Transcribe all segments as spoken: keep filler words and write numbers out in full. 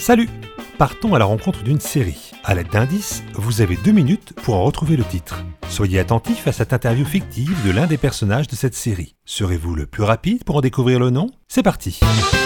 Salut! Partons à la rencontre d'une série. À l'aide d'indices, vous avez deux minutes pour en retrouver le titre. Soyez attentifs à cette interview fictive de l'un des personnages de cette série. Serez-vous le plus rapide pour en découvrir le nom? C'est parti!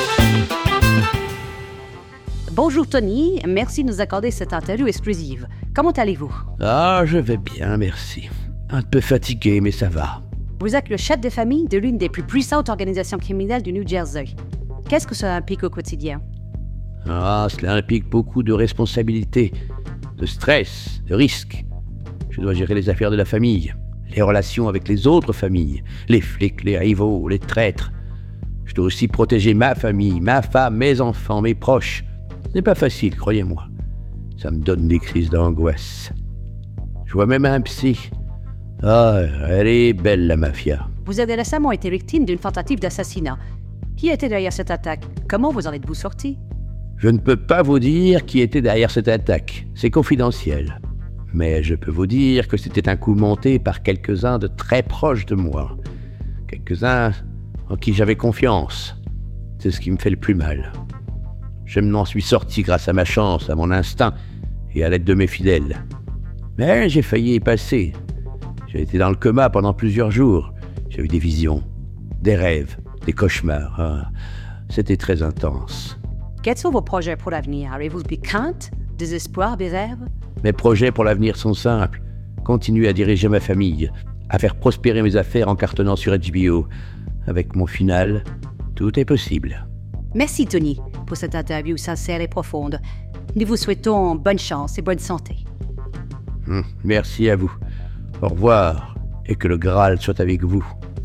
Bonjour Tony, merci de nous accorder cette interview exclusive. Comment allez-vous? Ah, je vais bien, merci. Un peu fatigué, mais ça va. Vous êtes le chef de famille de l'une des plus puissantes organisations criminelles du New Jersey. Qu'est-ce que ça implique au quotidien? Ah, cela implique beaucoup de responsabilités, de stress, de risques. Je dois gérer les affaires de la famille, les relations avec les autres familles, les flics, les rivaux, les traîtres. Je dois aussi protéger ma famille, ma femme, mes enfants, mes proches. Ce n'est pas facile, croyez-moi. Ça me donne des crises d'angoisse. Je vois même un psy. Ah, elle est belle, la mafia. Vous avez récemment été victime d'une tentative d'assassinat. Qui était derrière cette attaque? Comment vous en êtes-vous sorti? Je ne peux pas vous dire qui était derrière cette attaque. C'est confidentiel. Mais je peux vous dire que c'était un coup monté par quelques-uns de très proches de moi. Quelques-uns en qui j'avais confiance. C'est ce qui me fait le plus mal. Je m'en suis sorti grâce à ma chance, à mon instinct et à l'aide de mes fidèles. Mais j'ai failli y passer. J'ai été dans le coma pendant plusieurs jours. J'ai eu des visions, des rêves, des cauchemars. Ah, c'était très intense. Quels sont vos projets pour l'avenir? Avez-vous des craintes, des espoirs, des rêves? Mes projets pour l'avenir sont simples. Continuer à diriger ma famille, à faire prospérer mes affaires en cartonnant sur H B O. Avec mon final, tout est possible. Merci Tony pour cette interview sincère et profonde. Nous vous souhaitons bonne chance et bonne santé. Hum, merci à vous. Au revoir et que le Graal soit avec vous.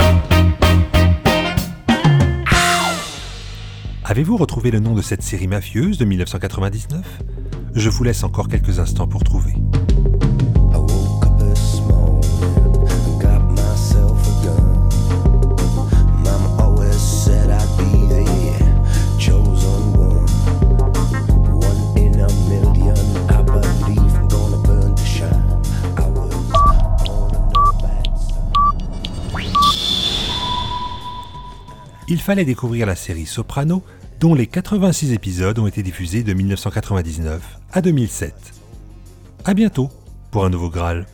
Avez-vous retrouvé le nom de cette série mafieuse de dix-neuf cent quatre-vingt-dix-neuf? Je vous laisse encore quelques instants pour trouver. Il fallait découvrir la série Soprano, dont les quatre-vingt-six épisodes ont été diffusés de dix-neuf cent quatre-vingt-dix-neuf à deux mille sept. À bientôt pour un nouveau Graal.